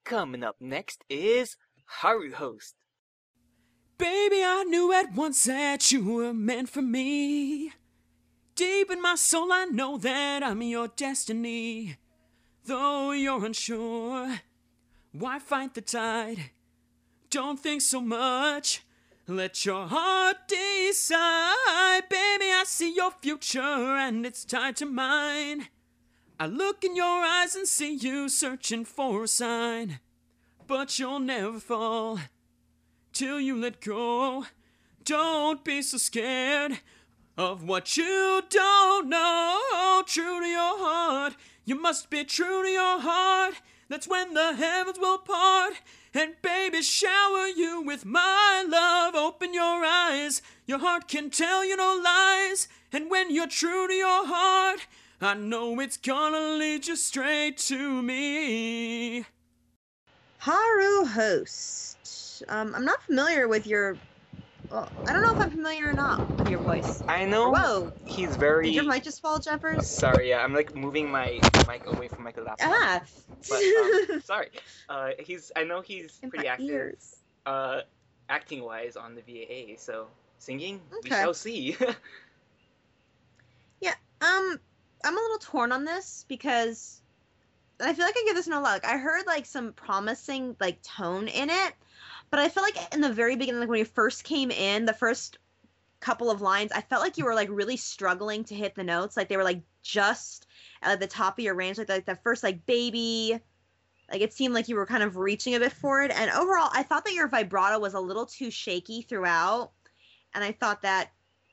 Coming up next is Haru Host. Baby, I knew at once that you were meant for me. Deep in my soul, I know that I'm your destiny. Though you're unsure, why fight the tide? Don't think so much. Let your heart decide. Baby, I see your future and it's tied to mine. I look in your eyes and see you searching for a sign. But you'll never fall till you let go. Don't be so scared of what you don't know. True to your heart, you must be true to your heart. That's when the heavens will part. And baby, shower you with my love. Open your eyes, your heart can tell you no lies. And when you're true to your heart, I know it's gonna lead you straight to me. Haru Host. I'm not familiar with your... Well, I don't know if I'm familiar or not with your voice. I know. Whoa. He's very... Did your mic just fall, Jeffers? Sorry, yeah, I'm like moving my mic away from my laptop. Ah. But, sorry. I know he's In pretty my active, ears. acting-wise on the VAA, so singing, we Okay. shall see. Yeah, I'm a little torn on this because I feel like I give this no luck. I heard like some promising like tone in it, but I feel like in the very beginning, like when you first came in, the first couple of lines, I felt like you were like really struggling to hit the notes. Like they were like just at the top of your range, like the first like baby. Like it seemed like you were kind of reaching a bit for it. And overall, I thought that your vibrato was a little too shaky throughout. And I thought that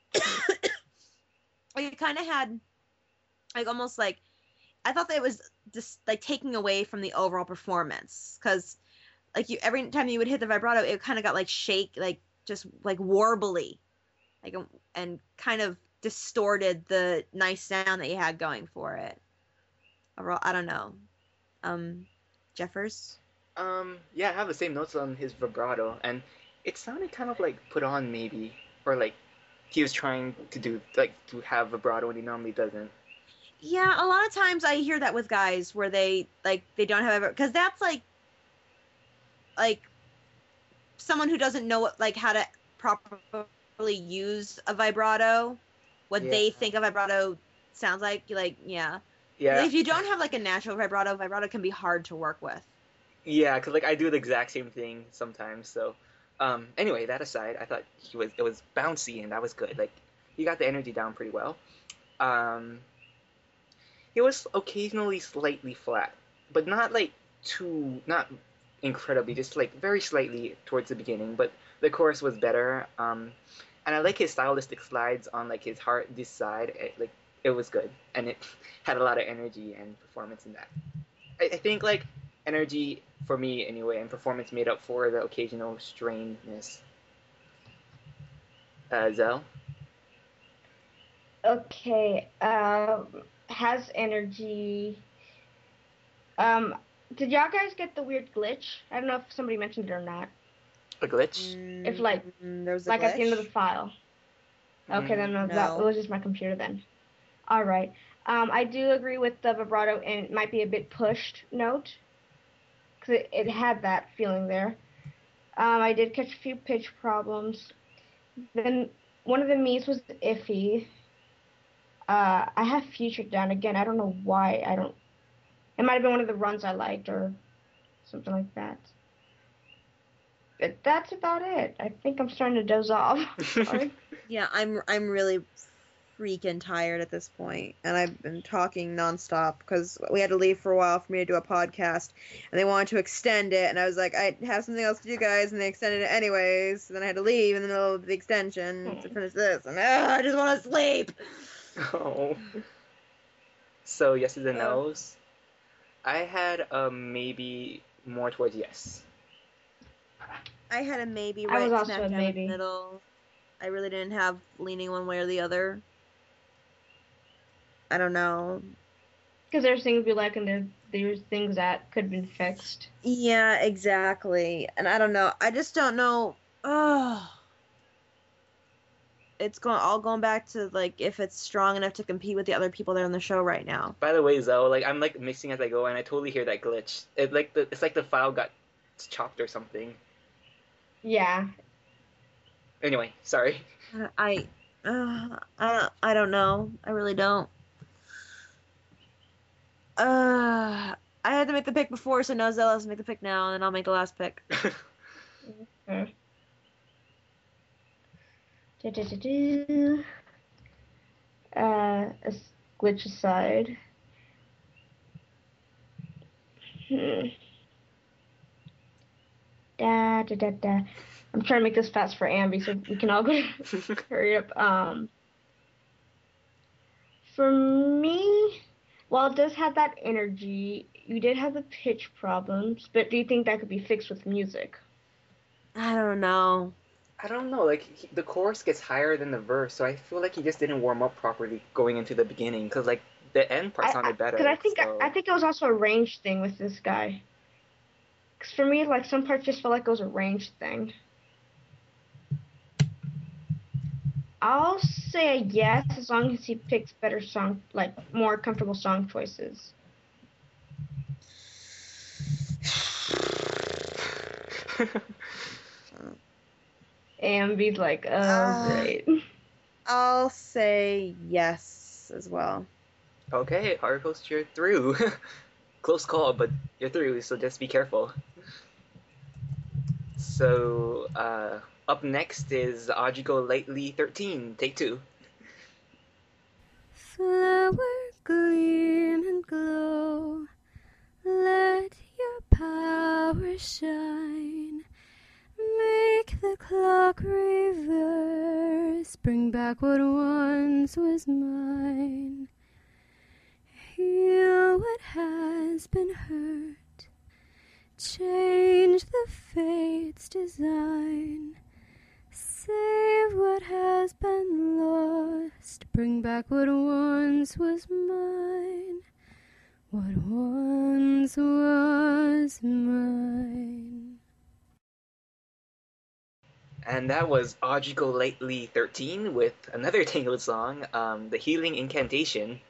it kind of had like almost like, I thought that it was just like taking away from the overall performance. Because like you, every time you would hit the vibrato, it kind of got like shake, like just like warbly, like, and kind of distorted the nice sound that you had going for it. Overall, I don't know. Jeffers? Yeah, I have the same notes on his vibrato, and it sounded kind of like put on maybe, or like he was trying to do, like, to have vibrato when he normally doesn't. Yeah, a lot of times I hear that with guys where they don't have because that's like someone who doesn't know what, like how to properly use a vibrato, what Yeah. they think a vibrato sounds like yeah. Yeah, If you don't have like a natural vibrato can be hard to work with. yeah, because like I do the exact same thing sometimes. So, anyway, that aside, I thought it was bouncy and that was good. Like he got the energy down pretty well. Um, it was occasionally slightly flat, but not like not incredibly, just like very slightly towards the beginning. But the chorus was better. And I like his stylistic slides on like his heart this side. It was good, and it had a lot of energy and performance in that. I think like energy for me anyway, and performance made up for the occasional strainedness. Zell? Okay, has energy. Did y'all guys get the weird glitch? I don't know if somebody mentioned it or not. A glitch? If like there's a like glitch? at the end of the file. Okay, then no, that No. was just my computer then. All right. I do agree with the vibrato, and it might be a bit pushed note, because it had that feeling there. I did catch a few pitch problems. Then one of the me's was iffy. I have Future down again. I don't know why. It might have been one of the runs I liked or something like that. But that's about it. I think I'm starting to doze off. Sorry. Yeah, I'm really freaking tired at this point, and I've been talking nonstop because we had to leave for a while for me to do a podcast, and they wanted to extend it, and I was like, I have something else to do, guys, and they extended it anyways. So then I had to leave in the middle of the extension to finish this, and I just want to sleep. Oh. So yeses and nos. I had a maybe more towards yes. I had a maybe I was right also smack a down maybe. in the middle. I really didn't have leaning one way or the other. I don't know. Because there's things we like, and there's things that could have been fixed. Yeah, exactly. And I don't know. I just don't know. Oh. it's going back to like if it's strong enough to compete with the other people that are on the show right now. By the way, Zoe, like I'm like mixing as I go, and I totally hear that glitch. It's like the file got chopped or something. Yeah. Anyway, sorry. I don't know. I really don't. I had to make the pick before, so now Zella has to make the pick now, and then I'll make the last pick. Okay. Do-do-do-do. A glitch aside. Da da da da. I'm trying to make this fast for Ambi so we can all go. Hurry up. For me, while it does have that energy, you did have the pitch problems, but do you think that could be fixed with music? I don't know. I don't know. Like the chorus gets higher than the verse, so I feel like he just didn't warm up properly going into the beginning. Cause like the end part sounded better. Because so... I think it was also a range thing with this guy. Because for me, like some parts just felt like it was a range thing. I'll say a yes as long as he picks better song, like more comfortable song choices. Ambi's like, oh, great. I'll say yes as well. Okay, Argos, you're through. Close call, but you're through, so just be careful. So, up next is Ajigo Lightly 13, take 2. Flower gleam and glow, let your power shine. Make the clock reverse, bring back what once was mine. Heal what has been hurt, change the fate's design. Save what has been lost, bring back what once was mine. What once was mine. And that was Ajigo Lightly 13 with another Tangled song, The Healing Incantation.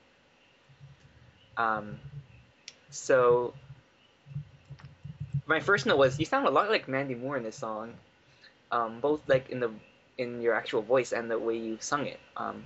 So my first note was you sound a lot like Mandy Moore in this song, both like in your actual voice and the way you sung it.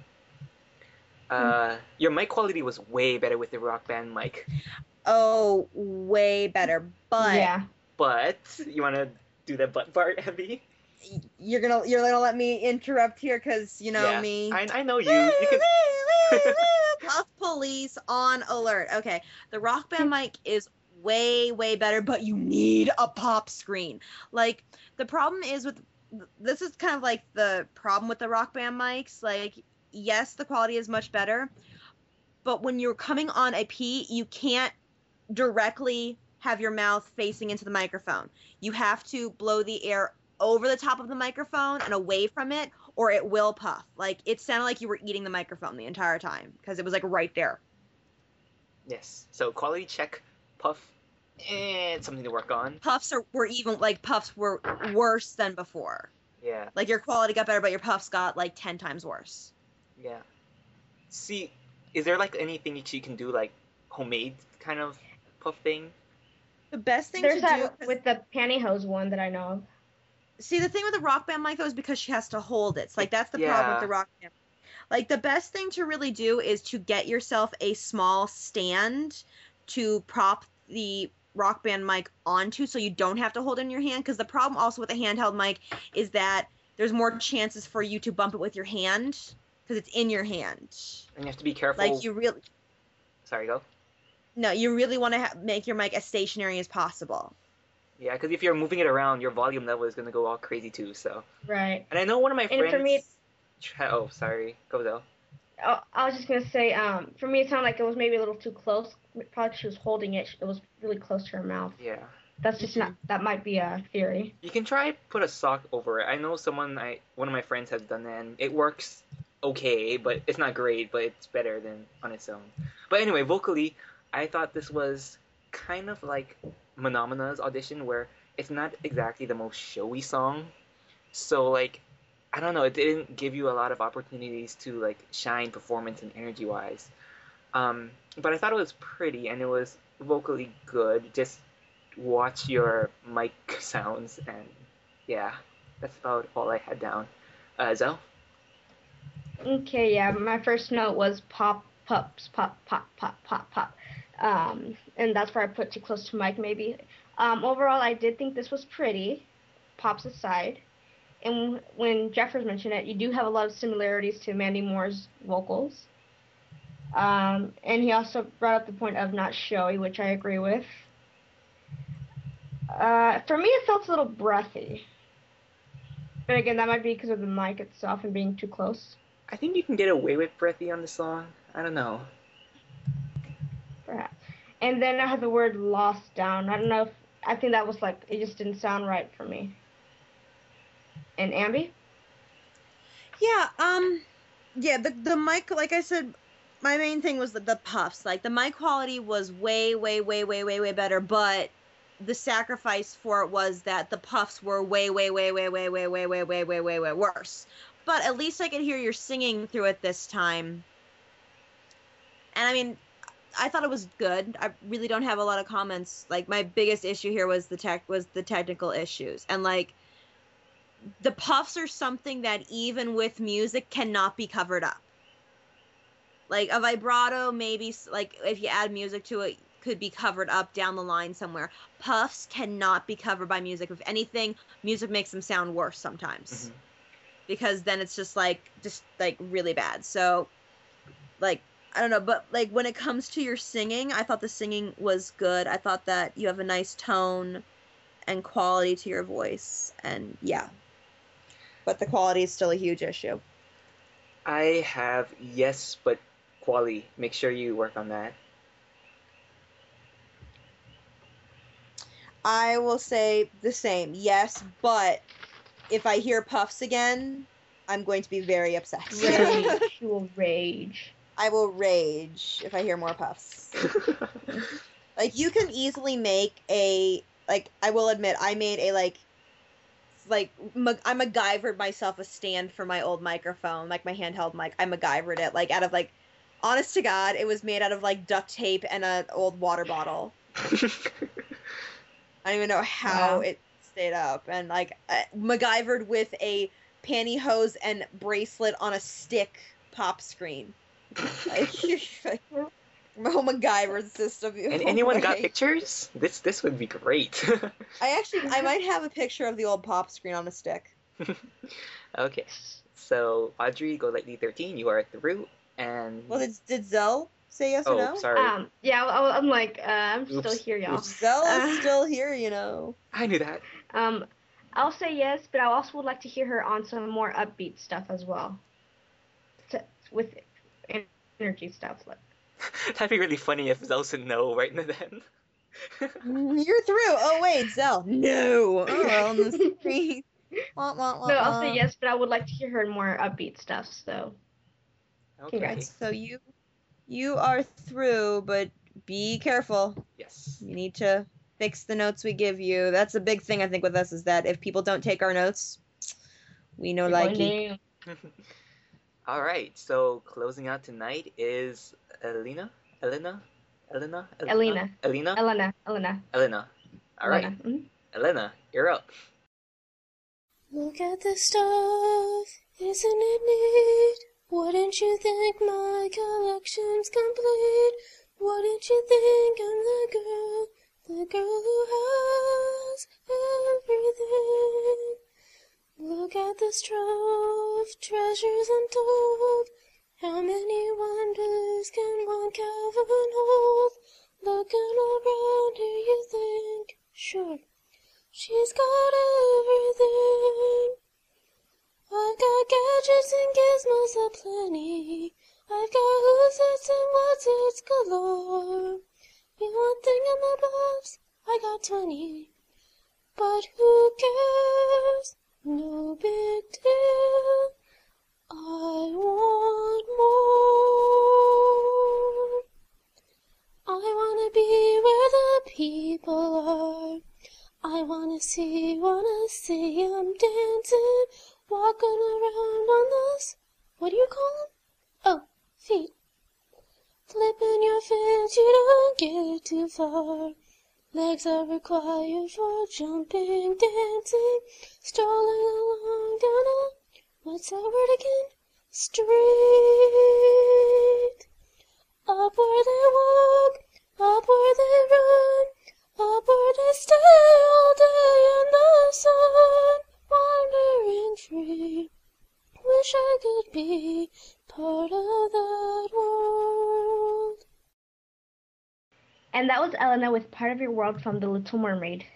Your mic quality was way better with the Rock Band mic. Oh, way better. But Yeah. But you want to do the butt part, Abby? you're gonna let me interrupt here because you know Yeah, me. I know you. You can. Puff police on alert. Okay, the Rock Band mic is way better, but you need a pop screen. Like the problem is with this is kind of like the problem with the Rock Band mics. Like yes, the quality is much better, but when you're coming on a P, you can't directly have your mouth facing into the microphone. You have to blow the air over the top of the microphone and away from it, or it will puff. Like it sounded like you were eating the microphone the entire time because it was like right there. Yes. So quality check, Puff, and something to work on. Puffs were worse than before. Yeah. Like your quality got better, but your puffs got like 10 times worse. Yeah. See, is there like anything that you can do, like homemade kind of puff thing? The best thing There's to do that with the pantyhose one that I know of. See, the thing with the Rock Band mic though is because she has to hold it. So, like that's the problem with the Rock Band. Like the best thing to really do is to get yourself a small stand to prop the Rock Band mic onto, so you don't have to hold it in your hand. Because the problem also with a handheld mic is that there's more chances for you to bump it with your hand because it's in your hand. And you have to be careful. Like you really. Sorry, go. No, you really want to make your mic as stationary as possible. Yeah, because if you're moving it around, your volume level is gonna go all crazy too. So. Right. And I know one of my And friends. for me, Oh, sorry. Go though. oh, I was just gonna say, for me, it sounded like it was maybe a little too close. Probably she was holding it. It was really close to her mouth. Yeah. That's just not. That might be a theory. You can try put a sock over it. I know one of my friends has done that, and it works okay, but it's not great, but it's better than on its own. But anyway, vocally, I thought this was kind of like Manomena's audition, where it's not exactly the most showy song. So like, I don't know, it didn't give you a lot of opportunities to like shine performance and energy wise. But I thought it was pretty and it was vocally good. Just watch your mic sounds and yeah, that's about all I had down. Zell? Okay, yeah, my first note was pop, pups, pop, pop, pop, pop, pop. And that's where I put too close to mic, maybe. Overall, I did think this was pretty, pops aside. And when Jeffers mentioned it, you do have a lot of similarities to Mandy Moore's vocals. And he also brought up the point of not showy, which I agree with. For me, it felt a little breathy. But again, that might be because of the mic itself and being too close. I think you can get away with breathy on the song. I don't know. Perhaps. And then I had the word lost down. I don't know if, I think that was like, it just didn't sound right for me. And Ambi? Yeah, the mic, like I said, my main thing was the puffs. Like, the mic quality was way, way, way, way, way, way better, but the sacrifice for it was that the puffs were way, way, way, way, way, way, way, way, way, way, way, way worse. But at least I could hear your singing through it this time. And I mean, I thought it was good. I really don't have a lot of comments. Like, my biggest issue here was the technical issues. And like, the puffs are something that even with music cannot be covered up. Like, a vibrato, maybe, like, if you add music to it, could be covered up down the line somewhere. Puffs cannot be covered by music. If anything, music makes them sound worse sometimes. Mm-hmm. Because then it's just really bad. So, like, I don't know, but, like, when it comes to your singing, I thought the singing was good. I thought that you have a nice tone and quality to your voice, and yeah. But the quality is still a huge issue. I have yes, but quality. Make sure you work on that. I will say the same. Yes, but if I hear puffs again, I'm going to be very upset. Rage. You will rage. I will rage if I hear more puffs. Like, you can easily make I will admit, I made I MacGyvered myself a stand for my old microphone, like my handheld mic. I MacGyvered it, like, out of, like, honest to God, it was made out of, like, duct tape and an old water bottle. I don't even know how it stayed up. And, like, MacGyvered with a pantyhose and bracelet on a stick pop screen. Like, my whole MacGyver system. And anyone got pictures? This would be great. I might have a picture of the old pop screen on a stick. Okay. So, Audrey, Go Lightly 13, you are through. And... Well, did Zell say yes or no? Sorry. Yeah, I'm like, I'm still here, y'all. Zell is still here, you know. I knew that. I'll say yes, but I also would like to hear her on some more upbeat stuff as well. With energy stuff. Like. That'd be really funny if Zell said no right then. You're through. Oh, wait, Zell. No. Oh, on the screen. No, I'll say yes, but I would like to hear her more upbeat stuff, so. Okay. Congrats. So you are through, but be careful. Yes. You need to fix the notes we give you. That's a big thing, I think, with us, is that if people don't take our notes, we know likey. All right, so closing out tonight is Elena. All right. Mm-hmm. Elena, you're up. Look at the stuff, isn't it neat? Wouldn't you think my collection's complete? Wouldn't you think I'm the girl who has everything? Look at this trove, treasures untold. How many wonders can one cavern hold? Looking around here you think, sure, she's got everything. I've got gadgets and gizmos aplenty. I've got who's its and what's its galore. You want thingamabobs? I got 20. But who cares? No big deal. I want more. I wanna be where the people are. I wanna see 'em dancing. walking around on those, what do you call them? Oh, feet. Flipping your fins, you don't get too far. Legs are required for jumping, dancing, strolling along down a, what's that word again? Street. Up where they walk, up where they run, up where they stay all day in the sun, wandering free. Wish I could be part of that world. And that was Elena with Part of Your World from The Little Mermaid.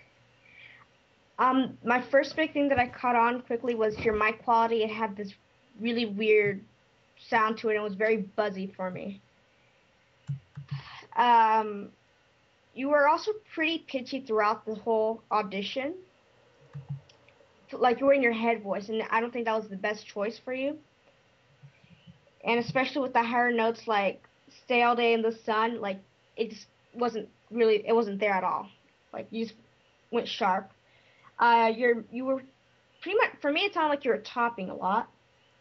My first big thing that I caught on quickly was your mic quality. It had this really weird sound to it, and it was very buzzy for me. You were also pretty pitchy throughout the whole audition. Like, you were in your head voice, and I don't think that was the best choice for you. And especially with the higher notes, like, stay all day in the sun, like, it just wasn't there at all. Like, you just went sharp. You were pretty much, for me, it sounded like you were topping a lot.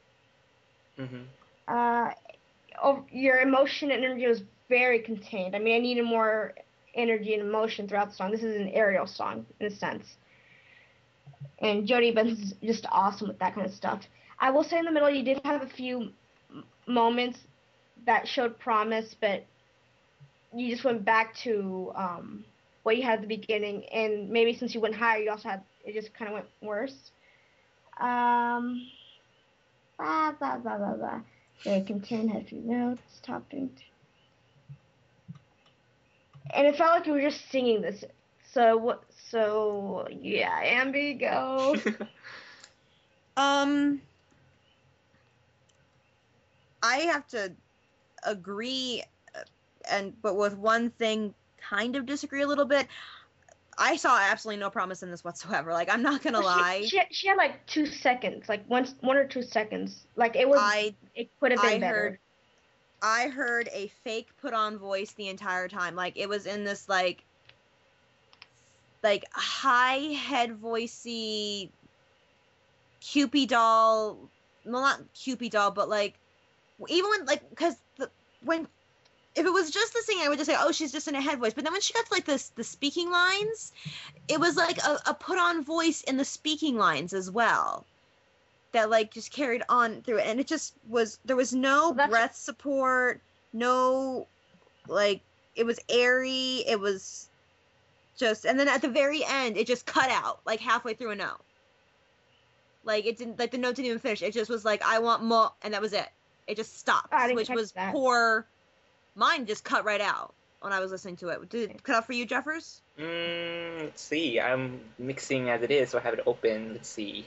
Your emotion and energy was very contained. I mean, I needed more energy and emotion throughout the song. This is an Ariel song, in a sense. And Jodie Benson's just awesome with that kind of stuff. I will say in the middle, you did have a few moments that showed promise, but you just went back to what you had at the beginning. And maybe since you went higher, you also had, it just kind of went worse. Very contained, had a few notes, topping. And it felt like you were just singing this. So yeah, Ambi, go. I have to agree, but with one thing, kind of disagree a little bit. I saw absolutely no promise in this whatsoever. Like, I'm not gonna lie. She had like 2 seconds, like one or 2 seconds. Like, it was. It could have been better. I heard a fake put on voice the entire time. Like, it was in this like high head voicey Cupid doll. Well, not Cupid doll, but like, even when, like, because if it was just the singing, I would just say, oh, she's just in a head voice. But then when she got to like the speaking lines, it was like a put on voice in the speaking lines as well, that like just carried on through it. And it just was, there was no breath support, no, like, it was airy, it was just, and then at the very end, it just cut out, like halfway through a note. Like, it didn't, like, the note didn't even finish. It just was like, I want more, and that was it. It just stopped, which was poor. Mine just cut right out when I was listening to it. Did it cut out for you, Jeffers? Let's see. I'm mixing as it is, so I have it open. Let's see.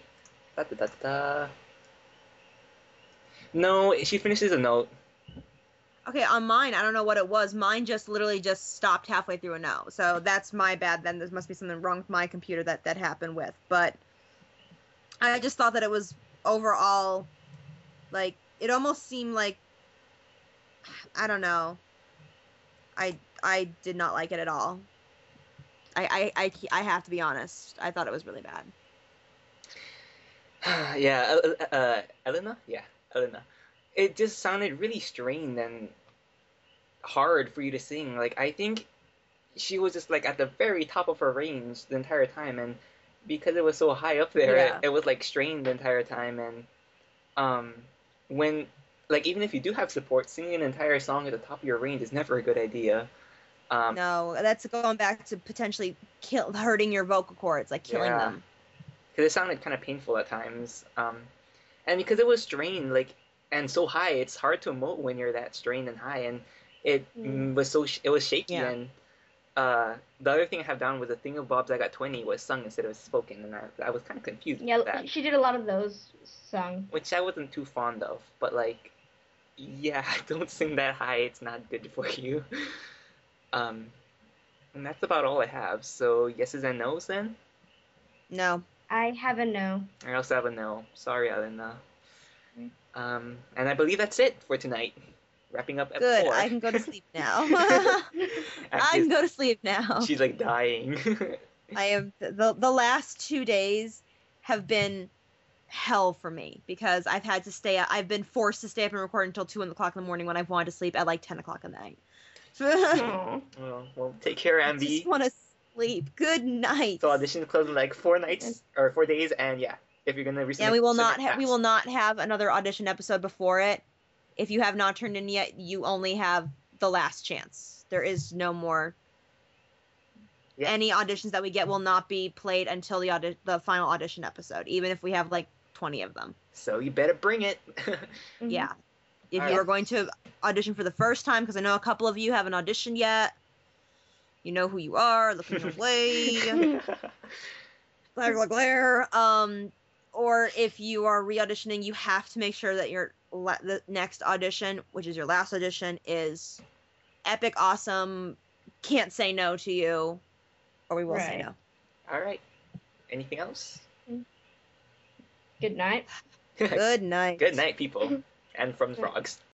No, she finishes a note. Okay, on mine, I don't know what it was. Mine just literally just stopped halfway through a note. So that's my bad then. There must be something wrong with my computer that happened with. But I just thought that it was overall, like, it almost seemed like, I don't know. I did not like it at all. I have to be honest. I thought it was really bad. Yeah, Elena? Yeah, Elena. It just sounded really strained and hard for you to sing. Like, I think she was just, like, at the very top of her range the entire time, and because it was so high up there, it was, like, strained the entire time, and when, like, even if you do have support, singing an entire song at the top of your range is never a good idea. No, that's going back to potentially hurting your vocal cords, like killing them. Because it sounded kind of painful at times. And because it was strained, like, and so high, it's hard to emote when you're that strained and high, and it was shaky. Yeah. And the other thing I have down was the thing of Bob's I Got 20 was sung instead of spoken, and I was kind of confused with that. She did a lot of those sung. Which I wasn't too fond of, but, like, yeah, don't sing that high, it's not good for you. And that's about all I have, so yeses and nos then? No. I have a no. I also have a no. Sorry, Elena. And I believe that's it for tonight. Wrapping up episode 4. Good, I can go to sleep now. I can go to sleep now. She's like dying. I am, the last 2 days have been hell for me because I've been forced to stay up and record until 2 o'clock in the morning when I've wanted to sleep at like 10 o'clock at night. Aw. Well, take care, I Ambi. just want to sleep. Good night. So audition close in like 4 nights or 4 days, and yeah, if you're gonna resubmit, Yeah, we will submit not fast. have another audition episode before it. If you have not turned in yet, you only have the last chance. There is no more. Yeah. Any auditions that we get will not be played until the final audition episode, even if we have like 20 of them. So you better bring it. Mhm. Yeah. If Alright. you are going to audition for the first time, because I know a couple of you haven't auditioned yet, you know who you are, looking away. Glare, glare, glare. Or if you are re-auditioning, you have to make sure that the next audition, which is your last audition, is epic, awesome, can't say no to you, or we will say Right. no. All right. Anything else? Good night. Good night. Good night, people, and from frogs.